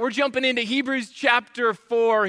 We're jumping into Hebrews chapter 4,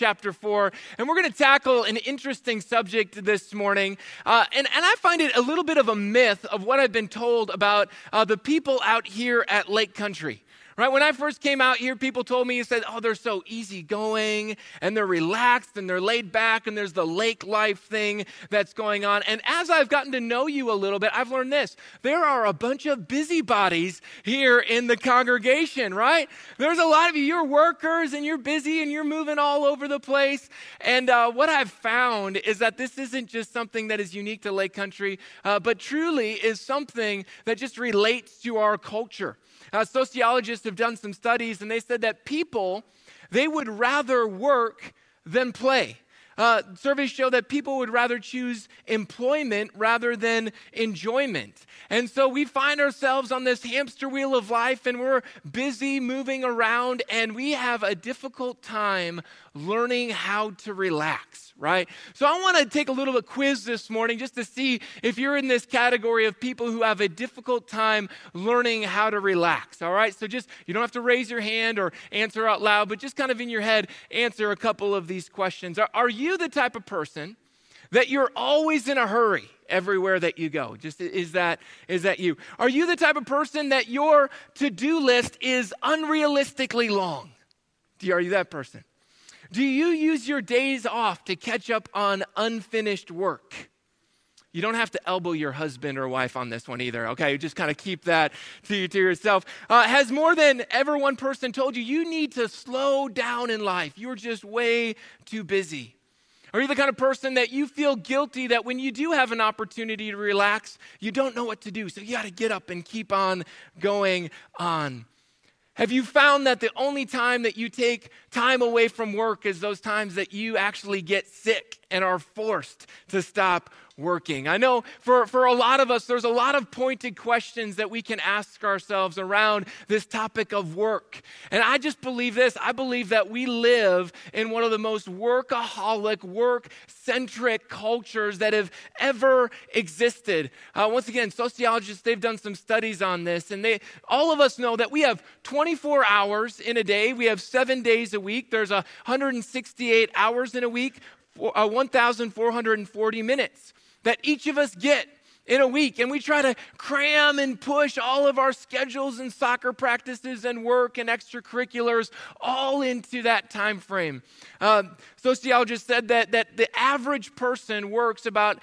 and we're going to tackle an interesting subject this morning. And I find it a little bit of a myth of what I've been told about the people out here at Lake Country. Right, when I first came out here, people told me, they're so easygoing, and they're relaxed, and they're laid back, and there's the lake life thing that's going on. And as I've gotten to know you a little bit, I've learned this. There are a bunch of busybodies here in the congregation, right? There's a lot of you. You're workers, and you're busy, and you're moving all over the place. And what I've found is that this isn't just something that is unique to Lake Country, but truly is something that just relates to our culture. Sociologists have done some studies, and they said that people, they would rather work than play. Surveys show that people would rather choose employment rather than enjoyment. And so we find ourselves on this hamster wheel of life, and we're busy moving around, and we have a difficult time learning how to relax, right? So I want to take a little bit quiz this morning just to see if you're in this category of people who have a difficult time learning how to relax, all right? So just, you don't have to raise your hand or answer out loud, but just kind of in your head, answer a couple of these questions. Are you the type of person that you're always in a hurry everywhere that you go? Just is that you? Are you the type of person that your to-do list is unrealistically long? Are you that person? Do you use your days off to catch up on unfinished work? You don't have to elbow your husband or wife on this one either, okay? Just kind of keep that to yourself. Has more than ever one person told you, you need to slow down in life? You're just way too busy. Are you the kind of person that you feel guilty that when you do have an opportunity to relax, you don't know what to do, so you got to get up and keep on going on? Have you found that the only time that you take time away from work is those times that you actually get sick and are forced to stop working? I know for a lot of us, there's a lot of pointed questions that we can ask ourselves around this topic of work. And I just believe this. I believe that we live in one of the most workaholic, work-centric cultures that have ever existed. Once again, sociologists, they've done some studies on this, and all of us know that we have 24 hours in a day. We have 7 days a week. There's 168 hours in a week, 1,440 minutes that each of us get in a week. And we try to cram and push all of our schedules and soccer practices and work and extracurriculars all into that time frame. Sociologists said that the average person works about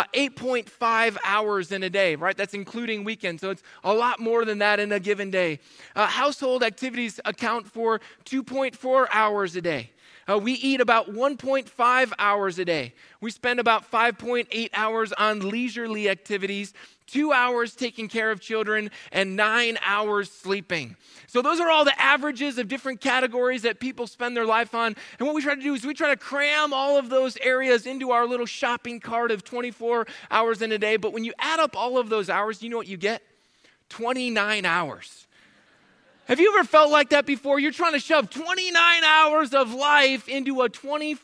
8.5 hours in a day, right? That's including weekends. So it's a lot more than that in a given day. Household activities account for 2.4 hours a day. We eat about 1.5 hours a day. We spend about 5.8 hours on leisurely activities, 2 hours taking care of children, and 9 hours sleeping. So those are all the averages of different categories that people spend their life on. And what we try to do is we try to cram all of those areas into our little shopping cart of 24 hours in a day. But when you add up all of those hours, you know what you get? 29 hours. Have you ever felt like that before? You're trying to shove 29 hours of life into a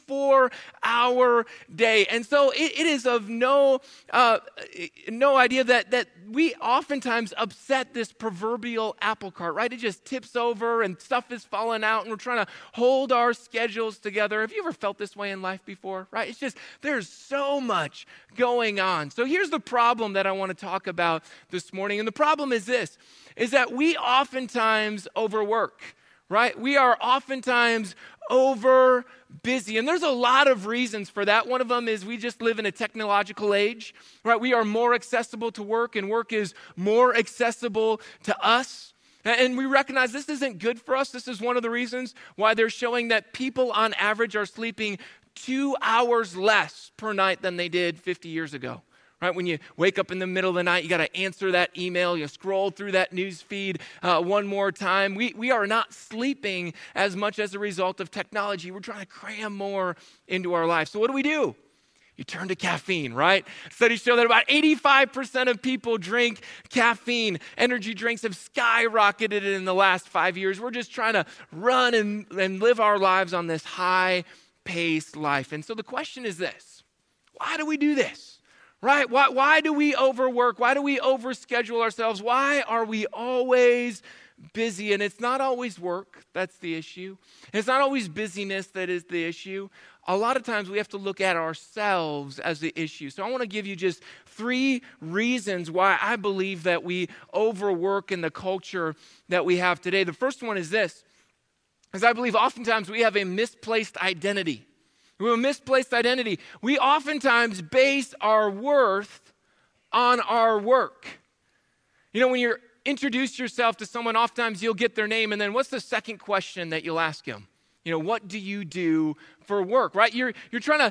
24-hour day. And so it is of no idea that we oftentimes upset this proverbial apple cart, right? It just tips over and stuff is falling out and we're trying to hold our schedules together. Have you ever felt this way in life before, right? It's just, there's so much going on. So here's the problem that I want to talk about this morning. And the problem is this, is that we oftentimes overwork, right? We are oftentimes over busy. And there's a lot of reasons for that. One of them is we just live in a technological age, right? We are more accessible to work and work is more accessible to us. And we recognize this isn't good for us. This is one of the reasons why they're showing that people on average are sleeping 2 hours less per night than they did 50 years ago. Right? When you wake up in the middle of the night, you got to answer that email. You scroll through that news feed one more time. We are not sleeping as much as a result of technology. We're trying to cram more into our life. So what do? You turn to caffeine, right? Studies show that about 85% of people drink caffeine. Energy drinks have skyrocketed in the last 5 years. We're just trying to run and live our lives on this high-paced life. And so the question is this: why do we do this? Right? Why do we overwork? Why do we overschedule ourselves? Why are we always busy, and it's not always work that's the issue. It's not always busyness that is the issue. A lot of times we have to look at ourselves as the issue. So I want to give you just 3 reasons why I believe that we overwork in the culture that we have today. The first one is this, is I believe oftentimes we have a misplaced identity. We have a misplaced identity. We oftentimes base our worth on our work. You know, when you introduce yourself to someone, oftentimes you'll get their name, and then what's the second question that you'll ask them? You know, what do you do for work, right? You're trying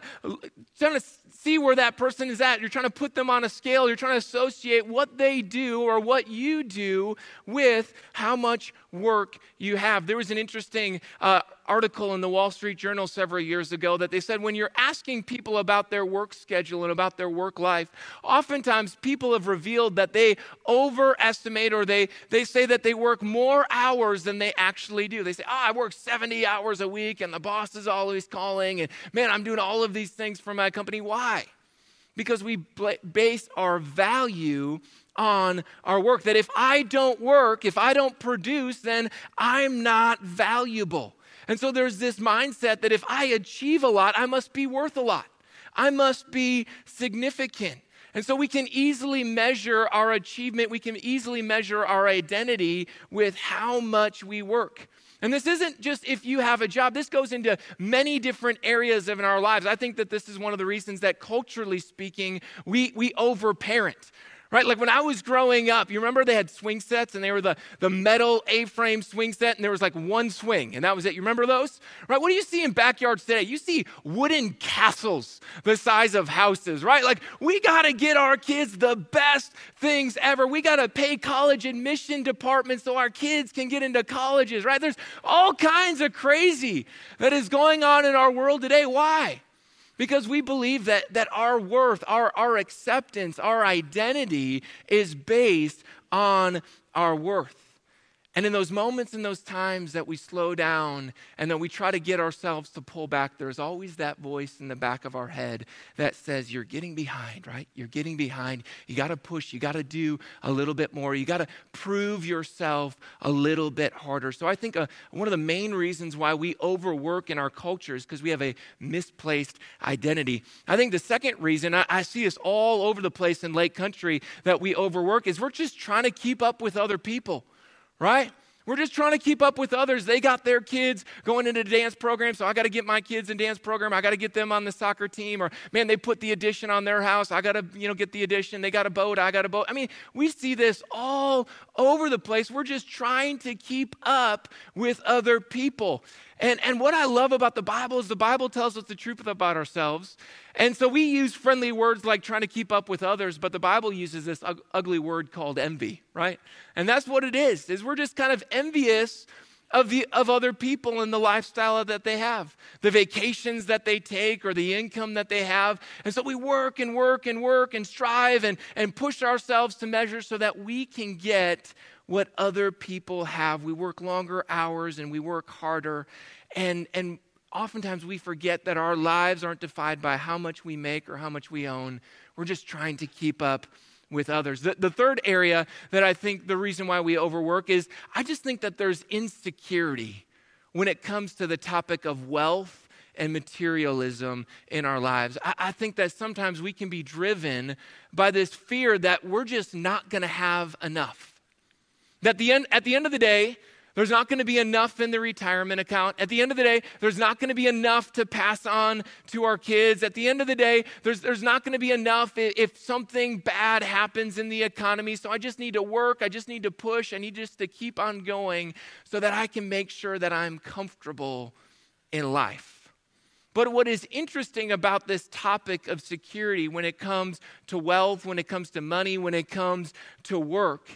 to see where that person is at. You're trying to put them on a scale. You're trying to associate what they do or what you do with how much work you have. There was an interesting article in the Wall Street Journal several years ago that they said when you're asking people about their work schedule and about their work life, oftentimes people have revealed that they overestimate or they say that they work more hours than they actually do. They say, I work 70 hours a week and the boss is always calling and man, I'm doing all of these things for my company. Why? Because we base our value on our work. That if I don't work, if I don't produce, then I'm not valuable. And so there's this mindset that if I achieve a lot, I must be worth a lot. I must be significant. And so we can easily measure our achievement. We can easily measure our identity with how much we work. And this isn't just if you have a job. This goes into many different areas of our lives. I think that this is one of the reasons that culturally speaking, we overparent. Right? Like when I was growing up, you remember they had swing sets and they were the metal A-frame swing set and there was like one swing and that was it. You remember those? Right? What do you see in backyards today? You see wooden castles the size of houses, right? Like we got to get our kids the best things ever. We got to pay college admission departments so our kids can get into colleges, right? There's all kinds of crazy that is going on in our world today. Why? Because we believe that our worth, our acceptance, our identity is based on our worth. And in those moments, in those times that we slow down and that we try to get ourselves to pull back, there's always that voice in the back of our head that says, you're getting behind, right? You're getting behind. You got to push. You got to do a little bit more. You got to prove yourself a little bit harder. So I think one of the main reasons why we overwork in our culture is because we have a misplaced identity. I think the second reason, I see this all over the place in Lake Country, that we overwork is we're just trying to keep up with other people. Right? We're just trying to keep up with others. They got their kids going into dance program, so I got to get my kids in dance program. I got to get them on the soccer team. Or, man, they put the addition on their house. I got to, get the addition. They got a boat. I got a boat. I mean, we see this all over the place. We're just trying to keep up with other people. And what I love about the Bible is the Bible tells us the truth about ourselves. And so we use friendly words like trying to keep up with others, but the Bible uses this ugly word called envy, right? And that's what it is we're just kind of envious of other people and the lifestyle that they have, the vacations that they take or the income that they have. And so we work and work and work and strive and push ourselves to measure so that we can get what other people have. We work longer hours and we work harder. And oftentimes we forget that our lives aren't defined by how much we make or how much we own. We're just trying to keep up with others. The third area that I think the reason why we overwork is I just think that there's insecurity when it comes to the topic of wealth and materialism in our lives. I think that sometimes we can be driven by this fear that we're just not going to have enough. That at the end of the day, there's not going to be enough in the retirement account. At the end of the day, there's not going to be enough to pass on to our kids. At the end of the day, there's not going to be enough if something bad happens in the economy. So I just need to work. I just need to push. I need just to keep on going so that I can make sure that I'm comfortable in life. But what is interesting about this topic of security when it comes to wealth, when it comes to money, when it comes to work,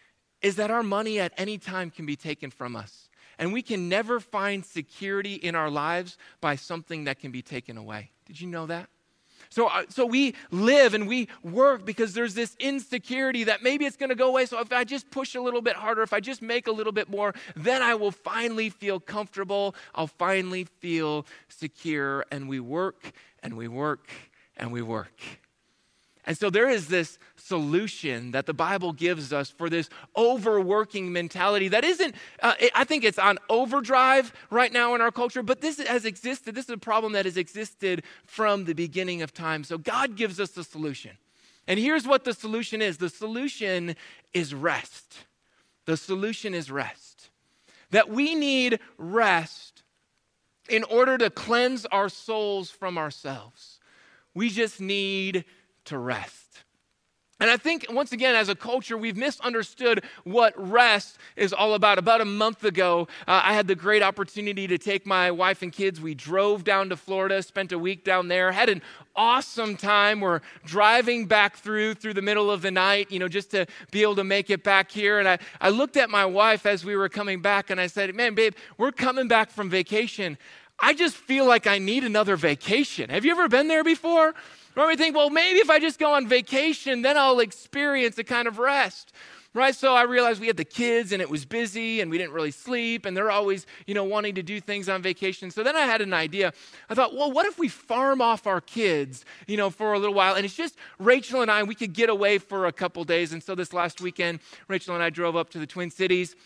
is that our money at any time can be taken from us. And we can never find security in our lives by something that can be taken away. Did you know that? So we live and we work because there's this insecurity that maybe it's going to go away. So if I just push a little bit harder, if I just make a little bit more, then I will finally feel comfortable. I'll finally feel secure. And we work and we work and we work. And so there is this solution that the Bible gives us for this overworking mentality that isn't, I think it's on overdrive right now in our culture, but this has existed. This is a problem that has existed from the beginning of time. So God gives us the solution. And here's what the solution is. The solution is rest. The solution is rest. That we need rest in order to cleanse our souls from ourselves. We just need to rest. And I think, once again, as a culture, we've misunderstood what rest is all about. About a month ago, I had the great opportunity to take my wife and kids. We drove down to Florida, spent a week down there, had an awesome time. We're driving back through the middle of the night, just to be able to make it back here. And I looked at my wife as we were coming back, and I said, man, babe, we're coming back from vacation. I just feel like I need another vacation. Have you ever been there before? Or we think, well, maybe if I just go on vacation, then I'll experience a kind of rest, right? So I realized we had the kids and it was busy and we didn't really sleep and they're always, wanting to do things on vacation. So then I had an idea. I thought, well, what if we farm off our kids, for a little while? And it's just Rachel and I, we could get away for a couple days. And so this last weekend, Rachel and I drove up to the Twin Cities,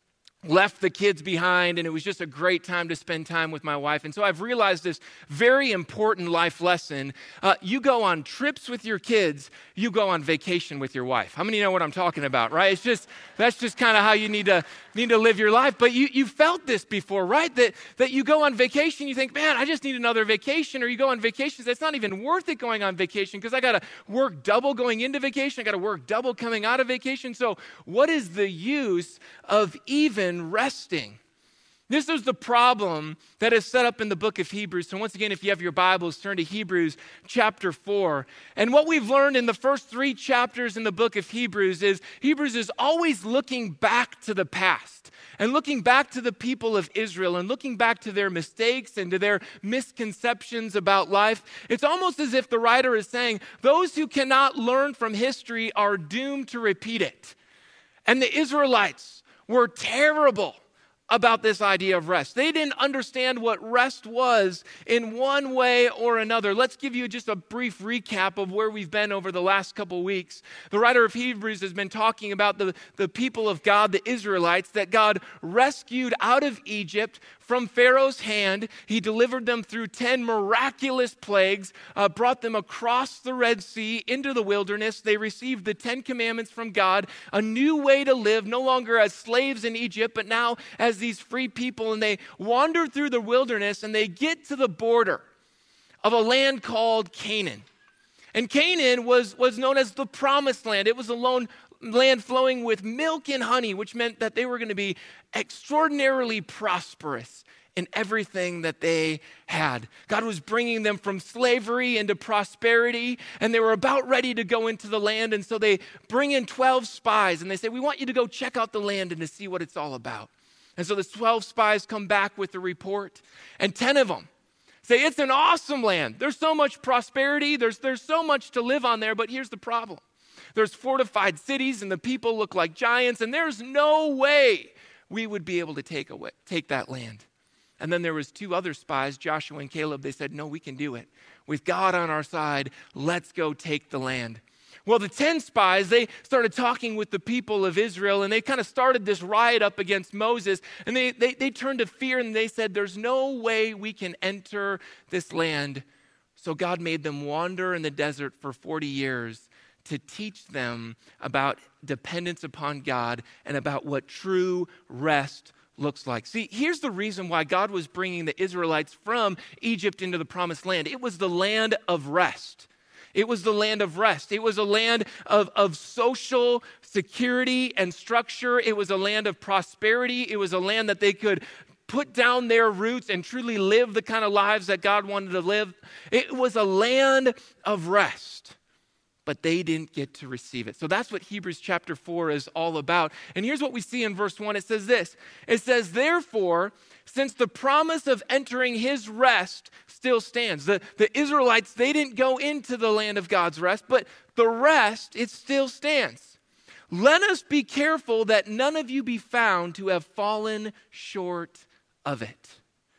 left the kids behind, and it was just a great time to spend time with my wife. And so I've realized this very important life lesson. You go on trips with your kids, you go on vacation with your wife. How many know what I'm talking about, right? That's just kind of how you need to live your life. But you felt this before, right? That you go on vacation, you think, man, I just need another vacation. Or you go on vacations, it's not even worth it going on vacation because I got to work double going into vacation. I got to work double coming out of vacation. So what is the use of even resting? This is the problem that is set up in the book of Hebrews. So once again, if you have your Bibles, turn to Hebrews chapter 4. And what we've learned in the first 3 chapters in the book of Hebrews is always looking back to the past and looking back to the people of Israel and looking back to their mistakes and to their misconceptions about life. It's almost as if the writer is saying, those who cannot learn from history are doomed to repeat it. And the Israelites were terrible about this idea of rest. They didn't understand what rest was in one way or another. Let's give you just a brief recap of where we've been over the last couple weeks. The writer of Hebrews has been talking about the people of God, the Israelites, that God rescued out of Egypt from Pharaoh's hand. He delivered them through 10 miraculous plagues, brought them across the Red Sea into the wilderness. They received the 10 commandments from God, a new way to live, no longer as slaves in Egypt, but now as these free people. And they wander through the wilderness and they get to the border of a land called Canaan. And Canaan was known as the promised land. It was a land flowing with milk and honey, which meant that they were going to be extraordinarily prosperous in everything that they had. God was bringing them from slavery into prosperity, and they were about ready to go into the land. And so they bring in 12 spies, and they say, we want you to go check out the land and to see what it's all about. And so the 12 spies come back with the report, and 10 of them say, it's an awesome land. There's so much prosperity. There's so much to live on there, but here's the problem. There's fortified cities, and the people look like giants, and there's no way we would be able to take that land. And then there was 2 other spies, Joshua and Caleb. They said, no, we can do it. With God on our side, let's go take the land. Well, the 10 spies, they started talking with the people of Israel, and they kind of started this riot up against Moses, and they turned to fear, and they said, there's no way we can enter this land. So God made them wander in the desert for 40 years to teach them about dependence upon God and about what true rest looks like. See, here's the reason why God was bringing the Israelites from Egypt into the promised land. It was the land of rest. It was the land of rest. It was a land of social security and structure. It was a land of prosperity. It was a land that they could put down their roots and truly live the kind of lives that God wanted to live. It was a land of rest, but they didn't get to receive it. So that's what Hebrews chapter 4 is all about. And here's what we see in verse 1. It says this. It says, therefore, since the promise of entering his rest still stands. The Israelites, they didn't go into the land of God's rest, but the rest, it still stands. Let us be careful that none of you be found to have fallen short of it.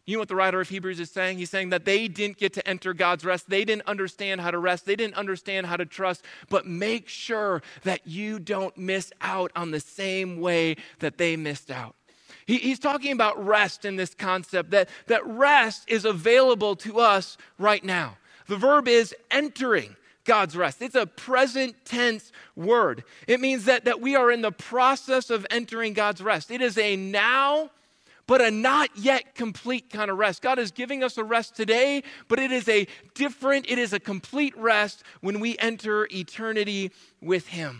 You know what the writer of Hebrews is saying? He's saying that they didn't get to enter God's rest. They didn't understand how to rest. They didn't understand how to trust. But make sure that you don't miss out on the same way that they missed out. He's talking about rest in this concept, that rest is available to us right now. The verb is entering God's rest. It's a present tense word. It means that we are in the process of entering God's rest. It is a now, but a not yet complete kind of rest. God is giving us a rest today, but it is a complete rest when we enter eternity with Him.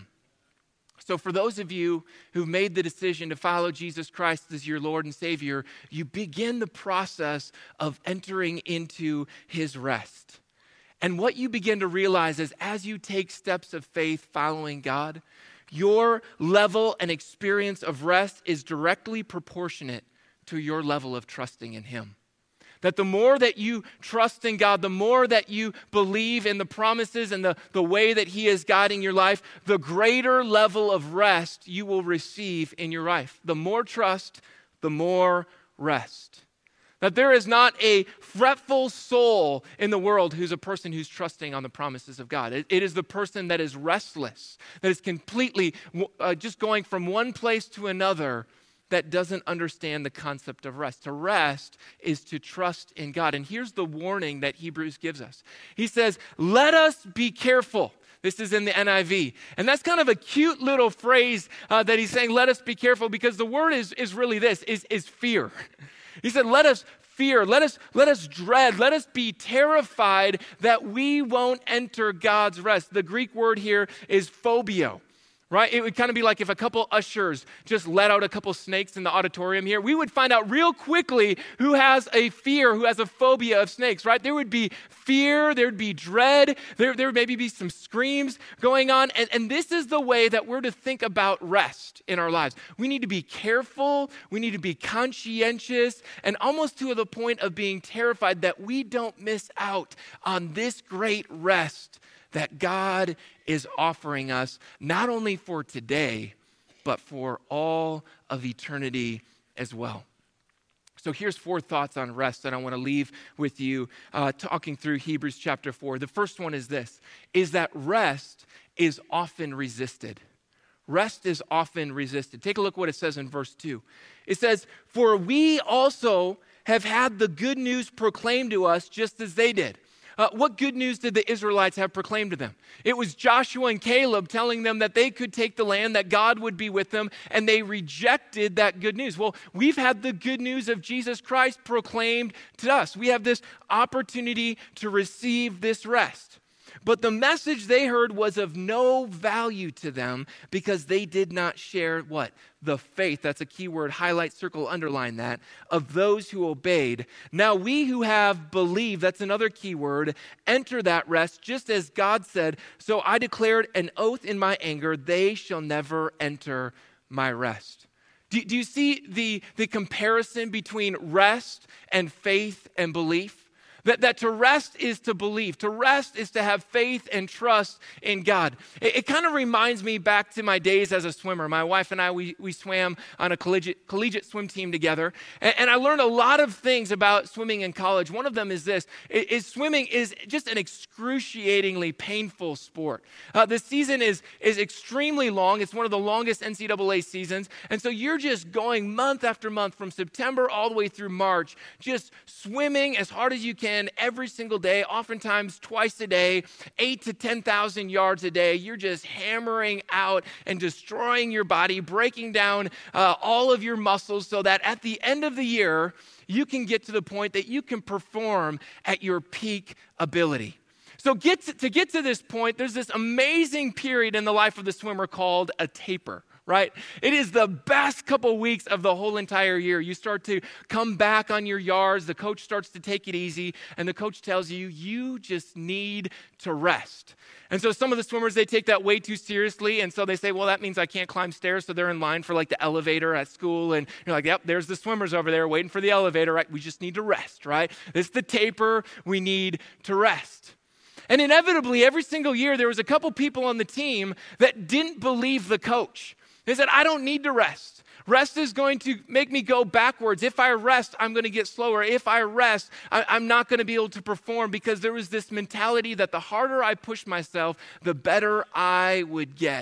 So for those of you who've made the decision to follow Jesus Christ as your Lord and Savior, you begin the process of entering into His rest. And what you begin to realize is as you take steps of faith following God, your level and experience of rest is directly proportionate to your level of trusting in Him. That the more that you trust in God, the more that you believe in the promises and the way that He is guiding your life, the greater level of rest you will receive in your life. The more trust, the more rest. That there is not a fretful soul in the world who's a person who's trusting on the promises of God. It is the person that is restless, that is completely just going from one place to another, that doesn't understand the concept of rest. To rest is to trust in God. And here's the warning that Hebrews gives us. He says, let us be careful. This is in the NIV. And that's kind of a cute little phrase that he's saying, let us be careful, because the word is really this, is fear. He said, let us fear, let us dread, let us be terrified that we won't enter God's rest. The Greek word here is phobio. Right? It would kind of be like if a couple ushers just let out a couple snakes in the auditorium here. We would find out real quickly who has a fear, who has a phobia of snakes, right? There would be fear, there would be dread, there would maybe be some screams going on. And this is the way that we're to think about rest in our lives. We need to be careful, we need to be conscientious, and almost to the point of being terrified that we don't miss out on this great rest that God is offering us, not only for today, but for all of eternity as well. So here's 4 thoughts on rest that I want to leave with you talking through Hebrews chapter 4. The first one is this, is that rest is often resisted. Rest is often resisted. Take a look what it says in verse 2. It says, for we also have had the good news proclaimed to us just as they did. What good news did the Israelites have proclaimed to them? It was Joshua and Caleb telling them that they could take the land, that God would be with them, and they rejected that good news. Well, we've had the good news of Jesus Christ proclaimed to us. We have this opportunity to receive this rest. But the message they heard was of no value to them because they did not share what? The faith, that's a key word, highlight, circle, underline that, of those who obeyed. Now we who have believed, that's another key word, enter that rest just as God said, so I declared an oath in my anger, they shall never enter my rest. Do you see the comparison between rest and faith and belief? That to rest is to believe. To rest is to have faith and trust in God. It kind of reminds me back to my days as a swimmer. My wife and I, we swam on a collegiate swim team together. And I learned a lot of things about swimming in college. One of them is this, is swimming is just an excruciatingly painful sport. The season is extremely long. It's one of the longest NCAA seasons. And so you're just going month after month from September all the way through March, just swimming as hard as you can every single day, oftentimes twice a day, 8,000 to 10,000 yards a day. You're just hammering out and destroying your body, breaking down all of your muscles so that at the end of the year, you can get to the point that you can perform at your peak ability. So to get to this point, there's this amazing period in the life of the swimmer called a taper. Right? It is the best couple weeks of the whole entire year. You start to come back on your yards. The coach starts to take it easy. And the coach tells you, you just need to rest. And so some of the swimmers, they take that way too seriously. And so they say, well, that means I can't climb stairs. So they're in line for like the elevator at school. And you're like, yep, there's the swimmers over there waiting for the elevator. Right? We just need to rest, right? This is the taper. We need to rest. And inevitably, every single year, there was a couple people on the team that didn't believe the coach. He said, I don't need to rest. Rest is going to make me go backwards. If I rest, I'm going to get slower. If I rest, I'm not going to be able to perform, because there was this mentality that the harder I push myself, the better I would get.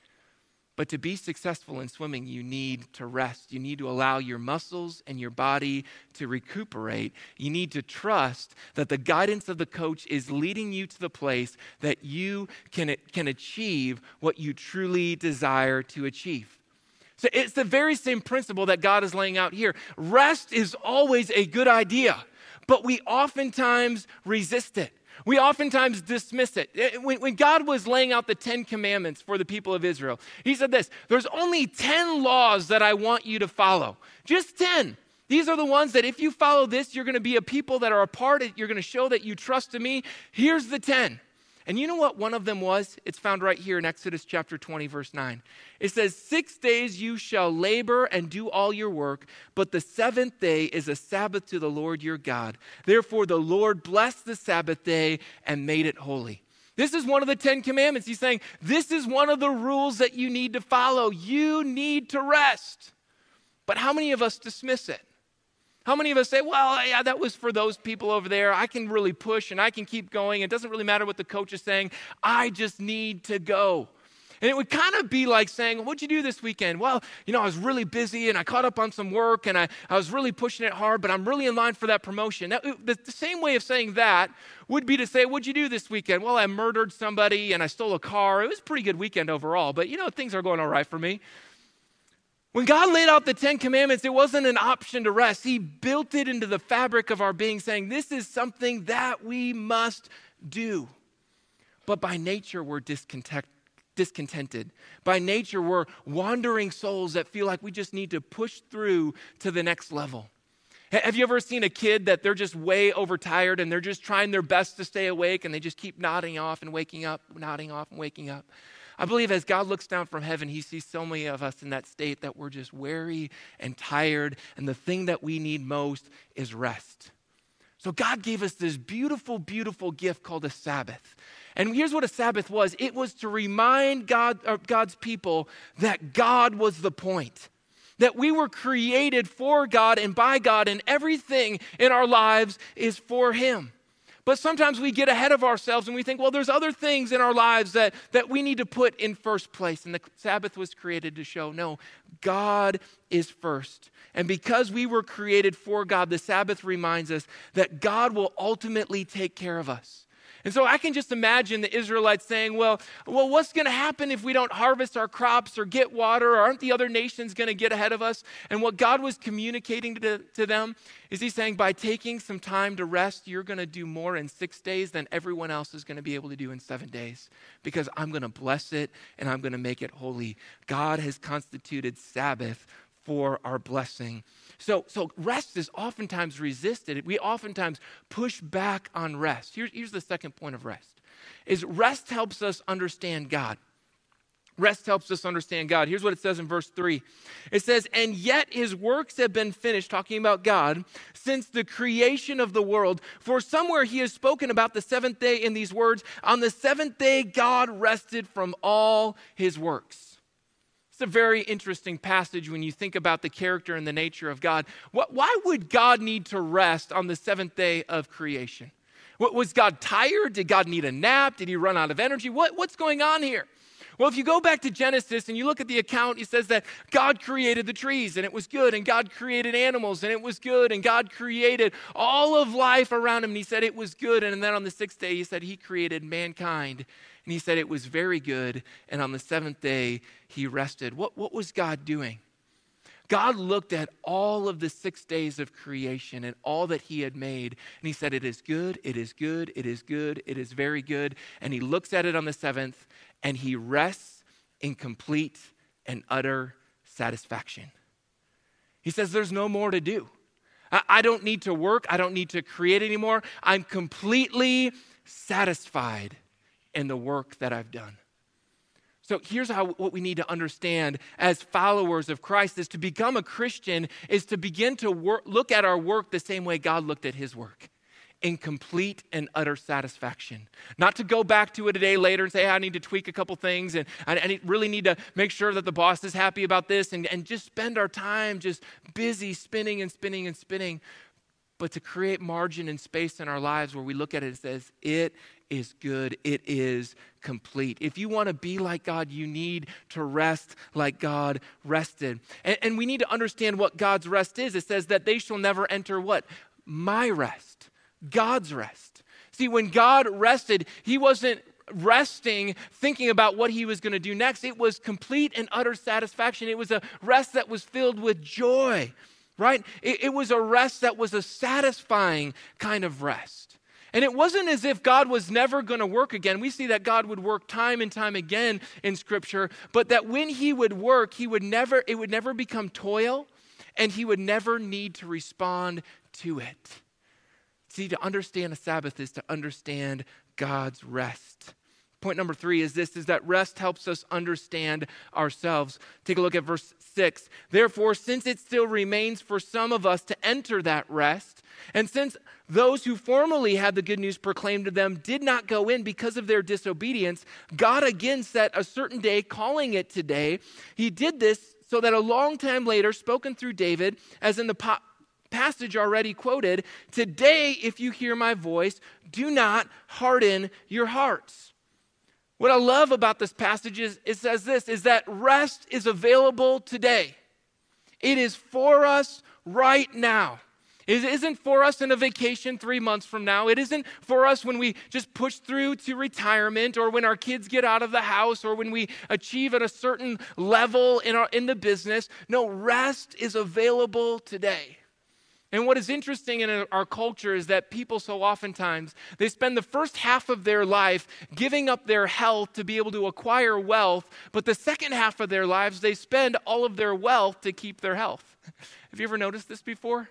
But to be successful in swimming, you need to rest. You need to allow your muscles and your body to recuperate. You need to trust that the guidance of the coach is leading you to the place that you can achieve what you truly desire to achieve. So it's the very same principle that God is laying out here. Rest is always a good idea, but we oftentimes resist it. We oftentimes dismiss it. When God was laying out the 10 commandments for the people of Israel, he said this: there's only 10 laws that I want you to follow. Just 10. These are the ones that if you follow this, you're going to be a people that are a part. You're going to show that you trust in me. Here's the 10. And you know what one of them was? It's found right here in Exodus chapter 20, verse 9. It says, 6 days you shall labor and do all your work, but the seventh day is a Sabbath to the Lord your God. Therefore the Lord blessed the Sabbath day and made it holy. This is one of the 10 commandments. He's saying, this is one of the rules that you need to follow. You need to rest. But how many of us dismiss it? How many of us say, well, yeah, that was for those people over there. I can really push and I can keep going. It doesn't really matter what the coach is saying. I just need to go. And it would kind of be like saying, what'd you do this weekend? Well, I was really busy and I caught up on some work and I was really pushing it hard, but I'm really in line for that promotion. Now, the same way of saying that would be to say, what'd you do this weekend? Well, I murdered somebody and I stole a car. It was a pretty good weekend overall, but things are going all right for me. When God laid out the 10 commandments, it wasn't an option to rest. He built it into the fabric of our being, saying, this is something that we must do. But by nature, we're discontented. By nature, we're wandering souls that feel like we just need to push through to the next level. Have you ever seen a kid that they're just way overtired and they're just trying their best to stay awake and they just keep nodding off and waking up, nodding off and waking up? I believe as God looks down from heaven, he sees so many of us in that state that we're just weary and tired, and the thing that we need most is rest. So God gave us this beautiful, beautiful gift called a Sabbath. And here's what a Sabbath was. It was to remind God's people that God was the point, that we were created for God and by God, and everything in our lives is for him. But sometimes we get ahead of ourselves and we think, well, there's other things in our lives that we need to put in first place. And the Sabbath was created to show, no, God is first. And because we were created for God, the Sabbath reminds us that God will ultimately take care of us. And so I can just imagine the Israelites saying, well, what's going to happen if we don't harvest our crops or get water? Or aren't the other nations going to get ahead of us? And what God was communicating to them is he's saying, by taking some time to rest, you're going to do more in 6 days than everyone else is going to be able to do in 7 days, because I'm going to bless it and I'm going to make it holy. God has constituted Sabbath for our blessing. So rest is oftentimes resisted. We oftentimes push back on rest. Here's the second point of rest, is rest helps us understand God. Rest helps us understand God. Here's what it says in verse 3. It says, and yet his works have been finished, talking about God, since the creation of the world. For somewhere he has spoken about the seventh day in these words, on the seventh day God rested from all his works. It's a very interesting passage when you think about the character and the nature of God. Why would God need to rest on the seventh day of creation? Was God tired? Did God need a nap? Did he run out of energy? What's going on here? Well, if you go back to Genesis and you look at the account, it says that God created the trees and it was good, and God created animals and it was good, and God created all of life around him and he said it was good. And then on the sixth day, he said he created mankind. And he said it was very good, and on the seventh day, he rested. What was God doing? God looked at all of the 6 days of creation and all that he had made, and he said, it is good, it is good, it is good, it is very good. And he looks at it on the seventh, and he rests in complete and utter satisfaction. He says, there's no more to do. I don't need to work. I don't need to create anymore. I'm completely satisfied in the work that I've done. So here's what we need to understand as followers of Christ is to become a Christian is to begin to look at our work the same way God looked at his work. in complete and utter satisfaction. Not to go back to it a day later and say, hey, I need to tweak a couple things and I really need to make sure that the boss is happy about this and just spend our time just busy spinning and spinning and spinning. But to create margin and space in our lives where we look at it and says, it is good, it is complete. If you want to be like God, you need to rest like God rested. And we need to understand what God's rest is. It says that they shall never enter what? My rest. God's rest. See, when God rested, he wasn't resting, thinking about what he was going to do next. It was complete and utter satisfaction. It was a rest that was filled with joy, right? It was a rest that was a satisfying kind of rest. And it wasn't as if God was never going to work again. We see that God would work time and time again in Scripture, but that when he would work, it would never become toil, and he would never need to respond to it. See, to understand a Sabbath is to understand God's rest. Point number 3 is that rest helps us understand ourselves. Take a look at verse 6. Therefore, since it still remains for some of us to enter that rest, and since those who formerly had the good news proclaimed to them did not go in because of their disobedience, God again set a certain day, calling it today. He did this so that a long time later, spoken through David, as in the passage already quoted, today, if you hear my voice, do not harden your hearts. What I love about this passage is it says this, is that rest is available today. It is for us right now. It isn't for us in a vacation 3 months from now. It isn't for us when we just push through to retirement or when our kids get out of the house or when we achieve at a certain level in the business. No, rest is available today. And what is interesting in our culture is that people so oftentimes, they spend the first half of their life giving up their health to be able to acquire wealth, but the second half of their lives, they spend all of their wealth to keep their health. Have you ever noticed this before?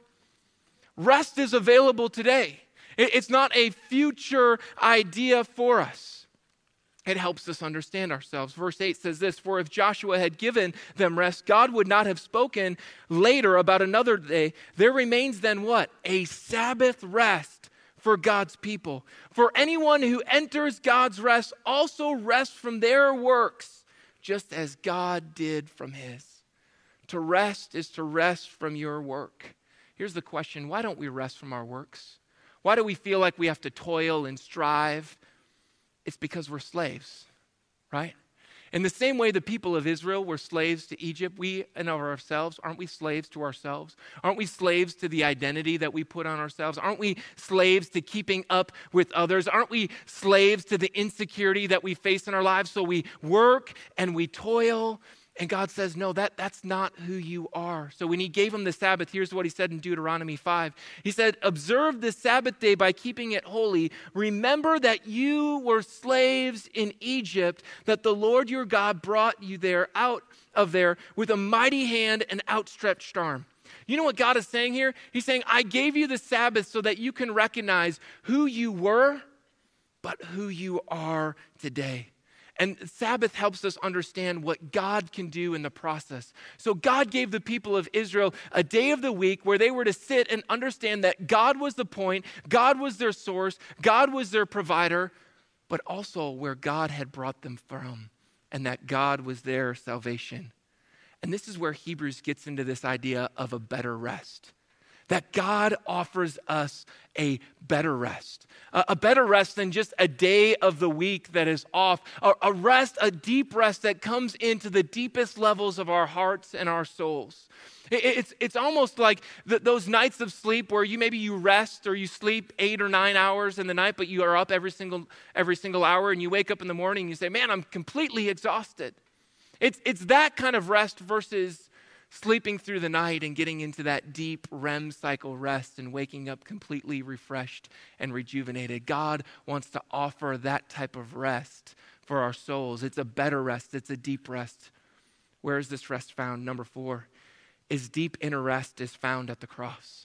Rest is available today. It's not a future idea for us. It helps us understand ourselves. Verse 8 says this, for if Joshua had given them rest, God would not have spoken later about another day. There remains then what? A Sabbath rest for God's people. For anyone who enters God's rest also rests from their works, just as God did from his. To rest is to rest from your work. Here's the question, why don't we rest from our works? Why do we feel like we have to toil and strive? It's because we're slaves, right? In the same way the people of Israel were slaves to Egypt, we and ourselves, aren't we slaves to ourselves? Aren't we slaves to the identity that we put on ourselves? Aren't we slaves to keeping up with others? Aren't we slaves to the insecurity that we face in our lives? So we work and we toil. And God says, no, that's not who you are. So when he gave them the Sabbath, here's what he said in Deuteronomy 5. He said, observe the Sabbath day by keeping it holy. Remember that you were slaves in Egypt, that the Lord your God brought you out of there with a mighty hand and outstretched arm. You know what God is saying here? He's saying, I gave you the Sabbath so that you can recognize who you were, but who you are today. And Sabbath helps us understand what God can do in the process. So God gave the people of Israel a day of the week where they were to sit and understand that God was the point, God was their source, God was their provider, but also where God had brought them from and that God was their salvation. And this is where Hebrews gets into this idea of a better rest. That God offers us a better rest. A better rest than just a day of the week that is off. A rest, a deep rest that comes into the deepest levels of our hearts and our souls. It's almost like those nights of sleep where maybe you rest or you sleep 8 or 9 hours in the night, but you are up every single hour and you wake up in the morning and you say, man, I'm completely exhausted. It's that kind of rest versus sleeping through the night and getting into that deep REM cycle rest and waking up completely refreshed and rejuvenated. God wants to offer that type of rest for our souls. It's a better rest. It's a deep rest. Where is this rest found? Number 4 is deep inner rest is found at the cross.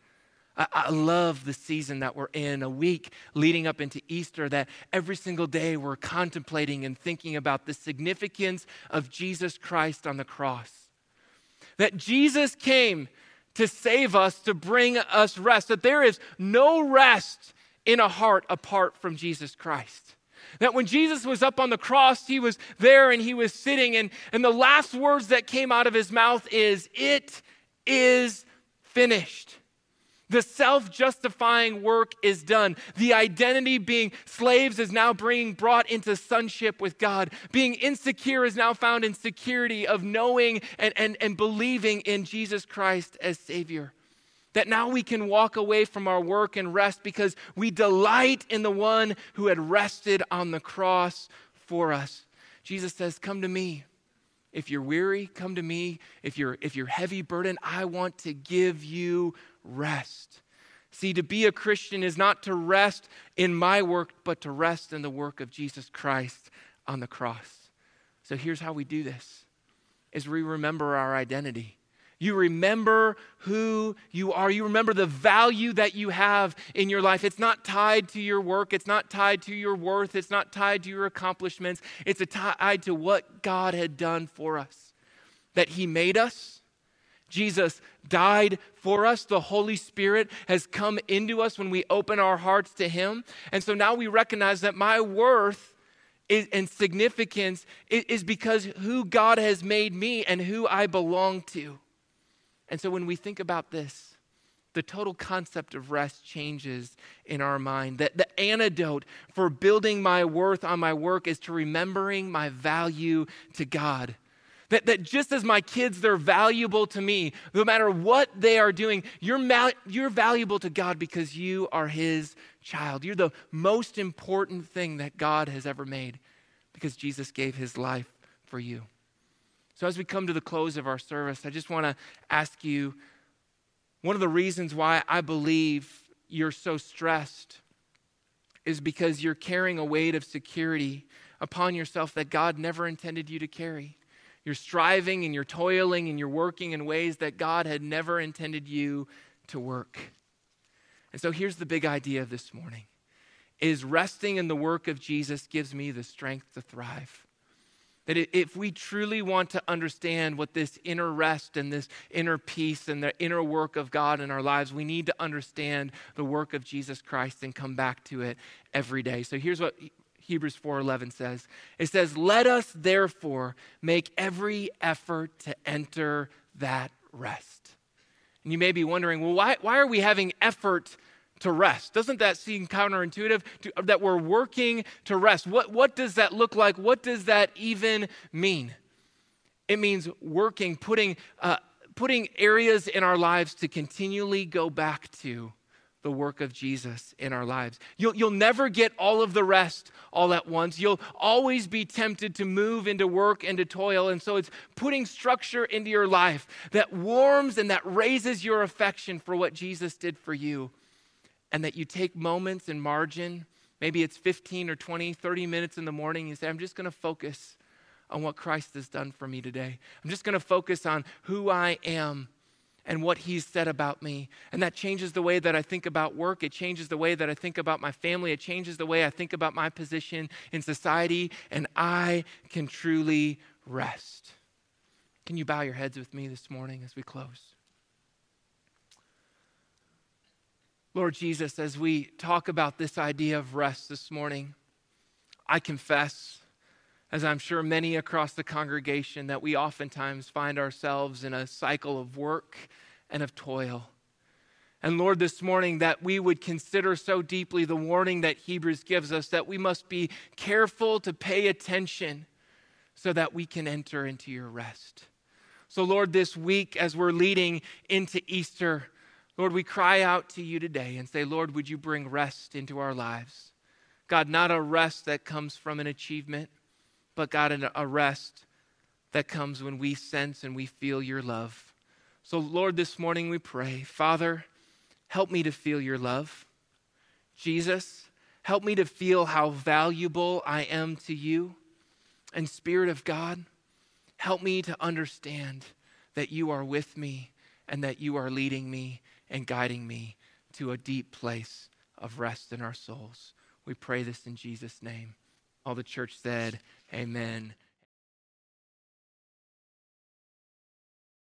I love the season that we're in, a week leading up into Easter, that every single day we're contemplating and thinking about the significance of Jesus Christ on the cross. That Jesus came to save us, to bring us rest, that there is no rest in a heart apart from Jesus Christ. That when Jesus was up on the cross, he was there and he was sitting, and the last words that came out of his mouth is, "It is finished." The self-justifying work is done. The identity being slaves is now brought into sonship with God. Being insecure is now found in security of knowing and believing in Jesus Christ as Savior. That now we can walk away from our work and rest because we delight in the one who had rested on the cross for us. Jesus says, "Come to me. If you're weary, come to me. If you're heavy burdened, I want to give you rest." See, to be a Christian is not to rest in my work, but to rest in the work of Jesus Christ on the cross. So here's how we do this, is we remember our identity. You remember who you are. You remember the value that you have in your life. It's not tied to your work. It's not tied to your worth. It's not tied to your accomplishments. It's tied to what God had done for us. That he made us. Jesus died for us. The Holy Spirit has come into us when we open our hearts to him. And so now we recognize that my worth and significance is because who God has made me and who I belong to. And so when we think about this, the total concept of rest changes in our mind. That the antidote for building my worth on my work is to remembering my value to God. That just as my kids, they're valuable to me, no matter what they are doing, you're valuable to God because you are his child. You're the most important thing that God has ever made because Jesus gave his life for you. So as we come to the close of our service, I just want to ask you, one of the reasons why I believe you're so stressed is because you're carrying a weight of security upon yourself that God never intended you to carry. You're striving and you're toiling and you're working in ways that God had never intended you to work. And so here's the big idea of this morning, is resting in the work of Jesus gives me the strength to thrive. That if we truly want to understand what this inner rest and this inner peace and the inner work of God in our lives, we need to understand the work of Jesus Christ and come back to it every day. So here's what Hebrews 4:11 says. It says, "Let us therefore make every effort to enter that rest." And you may be wondering, well, why are we having effort to rest? Doesn't that seem counterintuitive that we're working to rest? What does that look like? What does that even mean? It means working, putting areas in our lives to continually go back to the work of Jesus in our lives. You'll never get all of the rest all at once. You'll always be tempted to move into work and to toil. And so it's putting structure into your life that warms and that raises your affection for what Jesus did for you. And that you take moments in margin, maybe it's 15 or 20, 30 minutes in the morning, you say, I'm just going to focus on what Christ has done for me today. I'm just going to focus on who I am and what he's said about me. And that changes the way that I think about work. It changes the way that I think about my family. It changes the way I think about my position in society. And I can truly rest. Can you bow your heads with me this morning as we close? Lord Jesus, as we talk about this idea of rest this morning, I confess, as I'm sure many across the congregation, that we oftentimes find ourselves in a cycle of work and of toil. And Lord, this morning that we would consider so deeply the warning that Hebrews gives us, that we must be careful to pay attention so that we can enter into your rest. So Lord, this week as we're leading into Easter, Lord, we cry out to you today and say, Lord, would you bring rest into our lives? God, not a rest that comes from an achievement, but God, a rest that comes when we sense and we feel your love. So Lord, this morning we pray, Father, help me to feel your love. Jesus, help me to feel how valuable I am to you. And Spirit of God, help me to understand that you are with me and that you are leading me and guiding me to a deep place of rest in our souls. We pray this in Jesus' name. All the church said, amen.